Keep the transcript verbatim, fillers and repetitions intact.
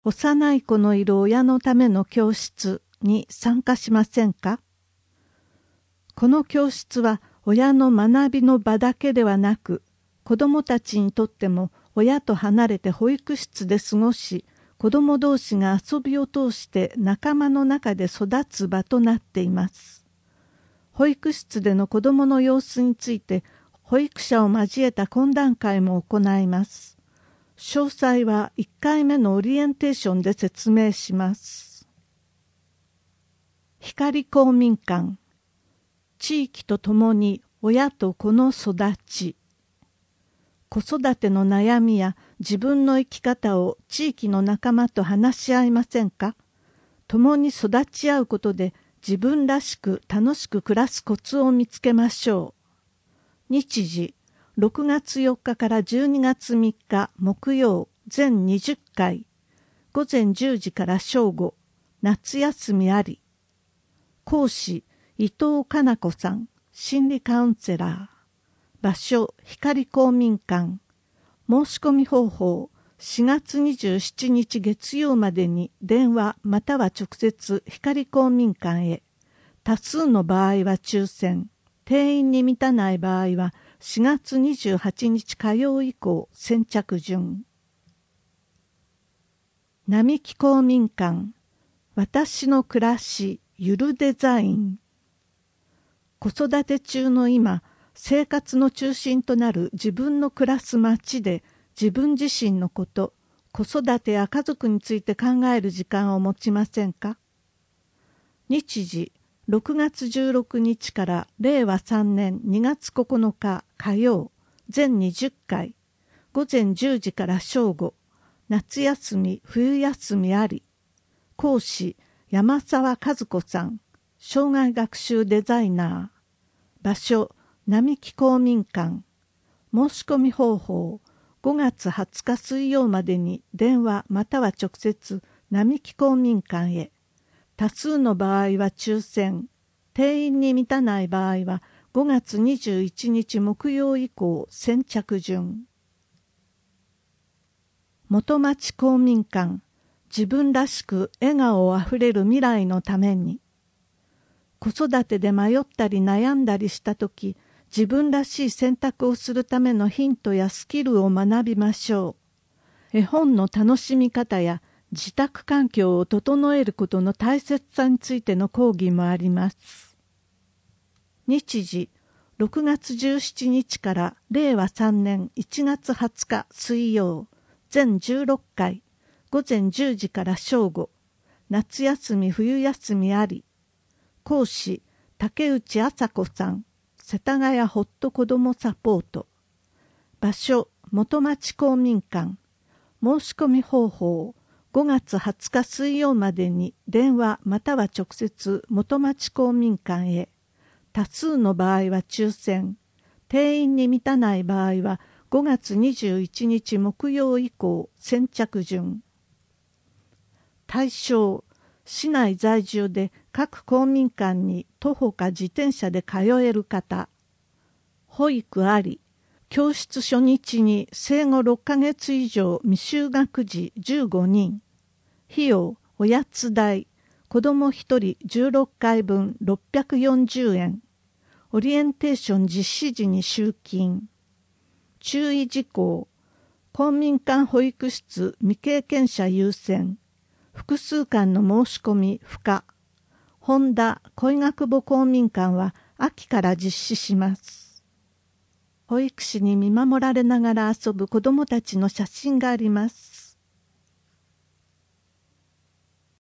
幼い子のいる親のための教室に参加しませんか？この教室は親の学びの場だけではなく、子どもたちにとっても親と離れて保育室で過ごし、子ども同士が遊びを通して仲間の中で育つ場となっています。保育室での子どもの様子について、保育者を交えた懇談会も行います。詳細はいっかいめのオリエンテーションで説明します。光公民館、地域とともに親と子の育ち。子育ての悩みや自分の生き方を地域の仲間と話し合いませんか？共に育ち合うことで自分らしく楽しく暮らすコツを見つけましょう。日時、ろくがつよっかからじゅうにがつみっか木曜全にじゅっかい、午前じゅうじから正午、夏休みあり。講師、伊藤かな子さん、心理カウンセラー。場所、光公民館。申し込み方法、しがつにじゅうしちにち月曜までに電話または直接光公民館へ。多数の場合は抽選。定員に満たない場合はしがつにじゅうはちにち火曜以降先着順。並木公民館。私の暮らし、ゆるデザイン。子育て中の今、生活の中心となる自分の暮らす街で自分自身のこと、子育てや家族について考える時間を持ちませんか？日時、ろくがつじゅうろくにちかられいわさんねんにがつここのか火曜、全にじゅっかい、午前じゅうじから正午、夏休み、冬休みあり。講師、山沢和子さん、生涯学習デザイナー。場所、並木公民館。申し込み方法、ごがつはつか水曜までに電話または直接並木公民館へ。多数の場合は抽選。定員に満たない場合はごがつにじゅういちにち木曜以降先着順。元町公民館。自分らしく笑顔あふれる未来のために。子育てで迷ったり悩んだりしたとき、自分らしい選択をするためのヒントやスキルを学びましょう。絵本の楽しみ方や自宅環境を整えることの大切さについての講義もあります。日時、ろくがつじゅうしちにちかられいわさんねんいちがつはつか水曜、全じゅうろっかい、午前じゅうじから正午、夏休み冬休みあり。講師、竹内麻子さん、世田谷ほっと子どもサポート。場所、元町公民館。申し込み方法、ごがつはつか水曜までに電話または直接元町公民館へ。多数の場合は抽選。定員に満たない場合はごがつにじゅういちにち木曜以降先着順。対象、市内在住で各公民館に徒歩か自転車で通える方。保育あり、教室初日に生後ろっかげつ以上未就学児じゅうごにん。費用、おやつ代、子どもひとりじゅうろっかいぶんろっぴゃくよんじゅうえん。オリエンテーション実施時に集金。注意事項、公民館保育室未経験者優先。複数間の申し込み不可。本田恋学母公民館は秋から実施します。保育士に見守られながら遊ぶ子どもたちの写真があります。